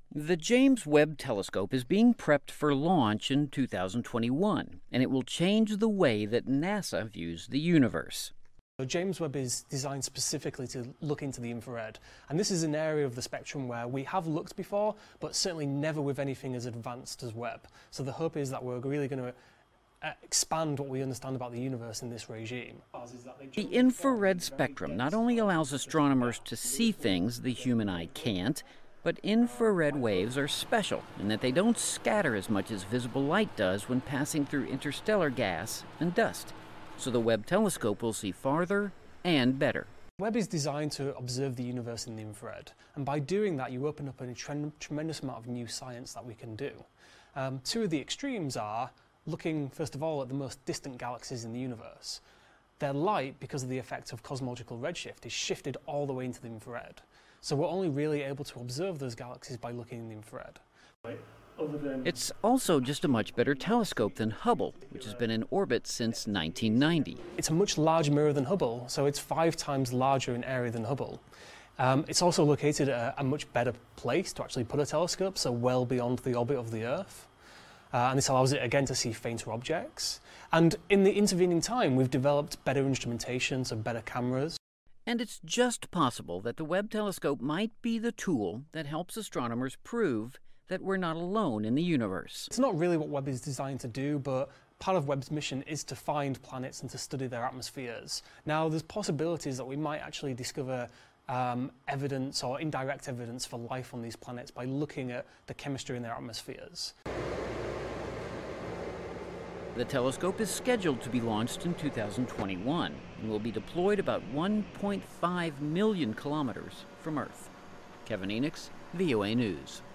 The James Webb Telescope is being prepped for launch in 2021, and it will change the way that NASA views the universe. James Webb is designed specifically to look into the infrared, and this is an area of the spectrum where we have looked before, but certainly never with anything as advanced as Webb. So the hope is that we're really going to expand what we understand about the universe in this regime. The infrared spectrum not only allows astronomers to see things the human eye can't, but infrared waves are special in that they don't scatter as much as visible light does when passing through interstellar gas and dust. So the Webb telescope will see farther and better. Webb is designed to observe the universe in the infrared, and by doing that you open up a tremendous amount of new science that we can do. Two of the extremes are looking first of all at the most distant galaxies in the universe. Their light, because of the effect of cosmological redshift, is shifted all the way into the infrared. So we're only really able to observe those galaxies by looking in the infrared. It's also just a much better telescope than Hubble, which has been in orbit since 1990. It's a much larger mirror than Hubble, so it's 5 times larger in area than Hubble. It's also located at a much better place to actually put a telescope, so well beyond the orbit of the Earth. And this allows it again to see fainter objects. And in the intervening time, we've developed better instrumentation, so better cameras. And it's just possible that the Webb telescope might be the tool that helps astronomers prove that we're not alone in the universe. It's not really what Webb is designed to do, but part of Webb's mission is to find planets and to study their atmospheres. Now, there's possibilities that we might actually discover evidence or indirect evidence for life on these planets by looking at the chemistry in their atmospheres. The telescope is scheduled to be launched in 2021 and will be deployed about 1.5 million kilometers from Earth. Kevin Enochs, VOA News.